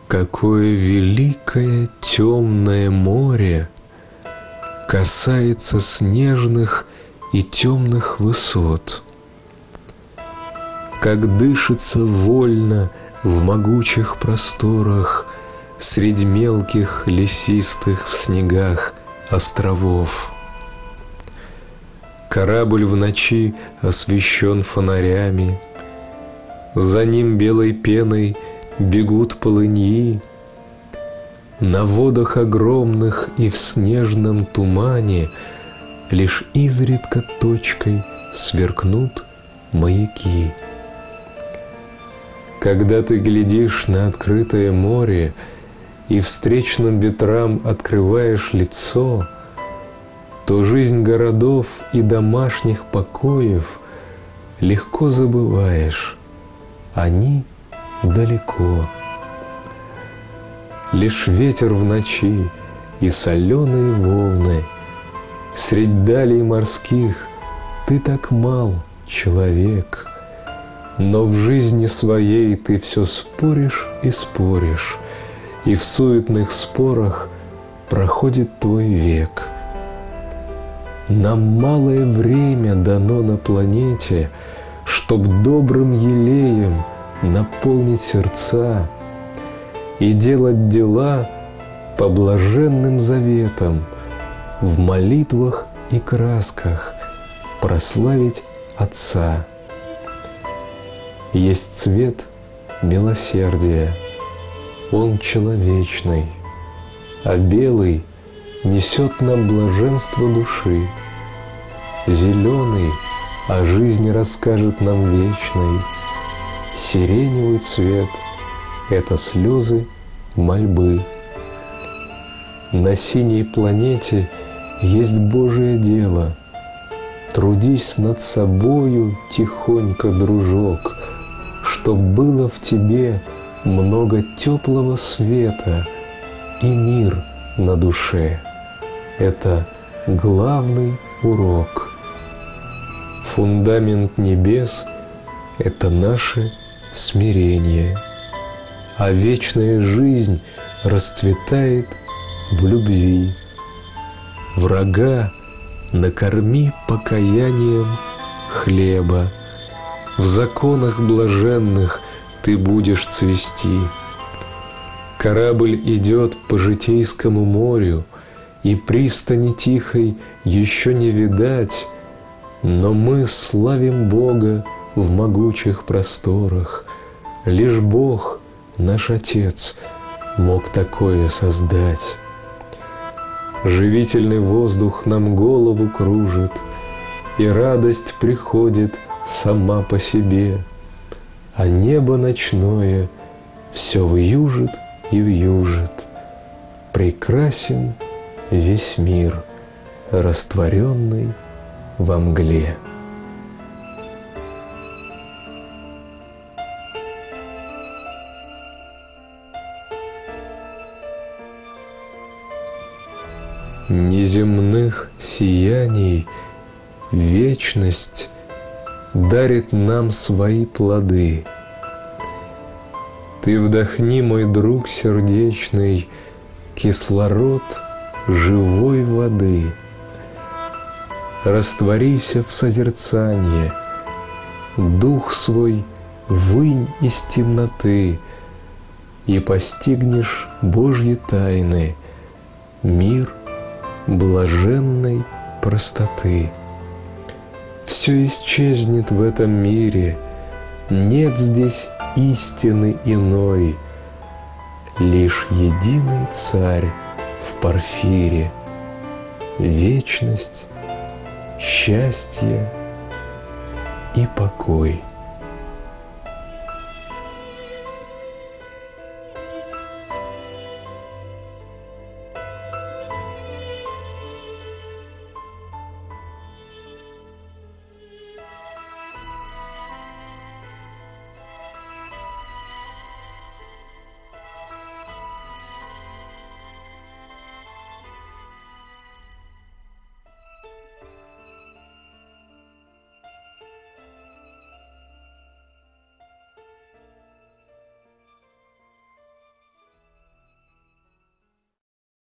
Какое великое темное море касается снежных и темных высот, как дышится вольно в могучих просторах средь мелких лесистых в снегах островов. Корабль в ночи освещен фонарями, за ним белой пеной бегут полыньи. На водах огромных и в снежном тумане лишь изредка точкой сверкнут маяки. Когда ты глядишь на открытое море и встречным ветрам открываешь лицо, то жизнь городов и домашних покоев легко забываешь, они далеко. Лишь ветер в ночи и соленые волны, средь далей морских ты так мал, человек, но в жизни своей ты все споришь и споришь, и в суетных спорах проходит твой век. Нам малое время дано на планете, чтоб добрым елеем наполнить сердца и делать дела по блаженным заветам, в молитвах и красках прославить Отца. Есть цвет милосердия, он человечный, а белый несет нам блаженство души. Зеленый о жизни расскажет нам вечной. Сиреневый цвет — это слезы мольбы. На синей планете есть Божие дело. Трудись над собою тихонько, дружок, чтоб было в тебе много теплого света и мир на душе. Это главный урок. Фундамент небес — это наше смирение, а вечная жизнь расцветает в любви. Врага накорми покаянием хлеба, в законах блаженных ты будешь цвести. Корабль идет по житейскому морю, и пристани тихой еще не видать, но мы славим Бога в могучих просторах. Лишь Бог, наш Отец, мог такое создать. Живительный воздух нам голову кружит, и радость приходит сама по себе, а небо ночное все вьюжит и вьюжит. Прекрасен весь мир, растворенный во мгле. Неземных сияний вечность дарит нам свои плоды. Ты вдохни, мой друг сердечный, кислород живой воды. Растворися в созерцании, дух свой вынь из темноты, и постигнешь Божьи тайны, мир блаженной простоты. Все исчезнет в этом мире, нет здесь истины иной, лишь единый Царь в порфире, вечность, счастье и покой.